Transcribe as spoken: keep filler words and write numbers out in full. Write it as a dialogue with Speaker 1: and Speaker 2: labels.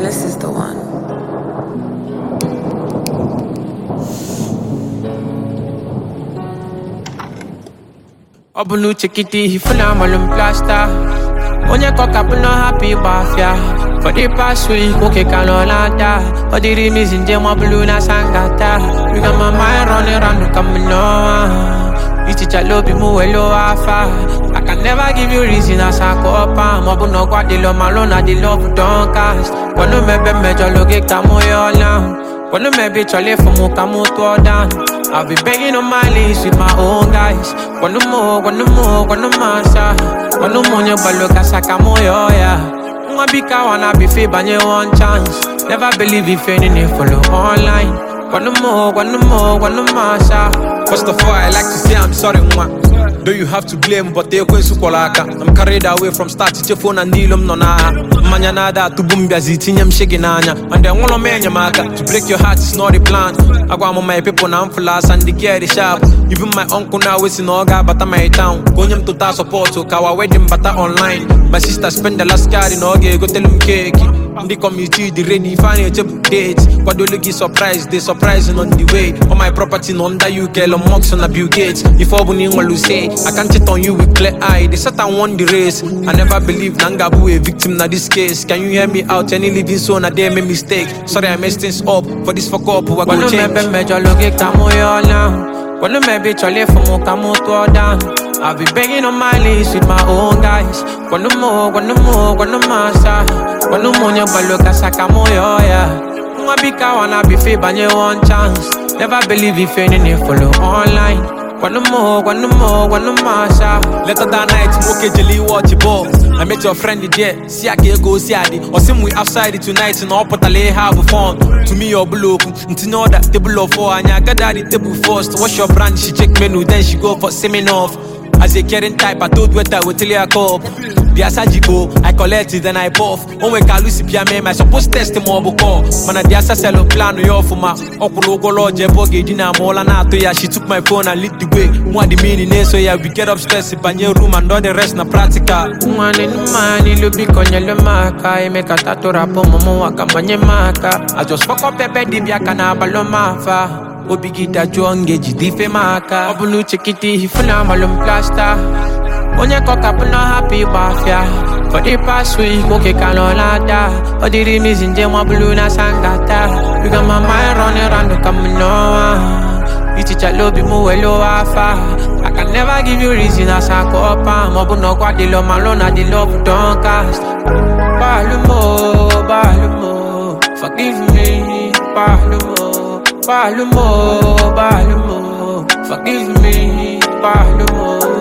Speaker 1: Alice is the one.
Speaker 2: Obunu chikiti hifuna malum plasta. Onye koka puno happy bafia. For the past week, okay kalolata. For the remis in jema blue na sangata. You got my mind running around the kamino. You teach a love you move low afa. I can never give you reason as I go up. Mobuno kwa the love malona the love don't cast. Wanu mebe mejo loge kamo yo now. Wanu mebe chole fumu kamo to down. I'll be begging on my knees with my own guys. Wanu mo, wanu mo, wanu masa. Wanu mo nye balo kasaka mo yo ya. Mwabika wanna be free banye one chance. Never believe if anything follow online. Wanu mo, wanu mo, wanu masa.
Speaker 3: First of all, I like to say I'm sorry, mwa. Though you have to blame, but they kwen sukolaka. I'm carried away from start to phone and deal nona. Manya nada to boom tinyam shaginanya. And then one menya maka. To break your heart is not a plan. I go on my people now for last and they get the sharp. Even my uncle now is in Oga, but I'm my town. Gonyam to ta support to kawa wedding but online. My sister spend the last card in Oga, go tell him cake. The community, the rainy, finally date. What do you surprise? They surprising on the way. On my property, under you, Kelly Mox on the Bill Gates. If I wouldn't want to say, I can't cheat on you with clear eye. They said I won the race. I never believed Nangabu a victim in this case. Can you hear me out? Any living soul, I dare make mistake. Sorry, I messed things up. For this fuck up, we're gonna change.
Speaker 2: Wanu mebe chole fumu kamo to down. I'll be begging on my knees with my own guys. Wanu mo, wanu mo, wanu masa. Wanu mo nye balo kasaka mo yo ya. Mwabika wanna be free banye one chance. Never believe if anything follow online. Wanu mo, wanu mo, wanu masa.
Speaker 3: Later that night, okay, jelly watch your ball. I met your friend there, see I can go see Adi. Or some we outside it tonight and all put a lay have fun. To me, your blue, to know that table of four and I got the table first. What's your brand? She check menu, then she go for semi-off. As a caring type, I told what I would tell you a cup. The Asajigo, I collect it and I puff. On we call Lucy Piame, I suppose test the mobile call. Man, the Asaselo plan yo for my Okologo Lodge, Bogi, Dina, Molana, Toya. She took my phone and lit the way. One the meaning, so yeah, we get upstairs in your room and all the rest na practical.
Speaker 2: One in money, Lubi Conya Maka, I make a tattoo rapo, Momo, Kamanya Maka. I just fuck up Pepe Dibia Canabalo Mafa. Obigita Joange, Dife Maka. Obunu Chikiti, Hifuna Malum Plasta. Onye koka puno happy bafia. For the past week, okay kalolata. For the remis in jema blue na sangata. You got my mind running around the kamino. You teach a love you move low afa. I can never give you reason as I go up. Mobuno kwa the love malona the love don't cast. Balumo, balumo, forgive me. Balumo, balumo, balumo, forgive me. Balumo.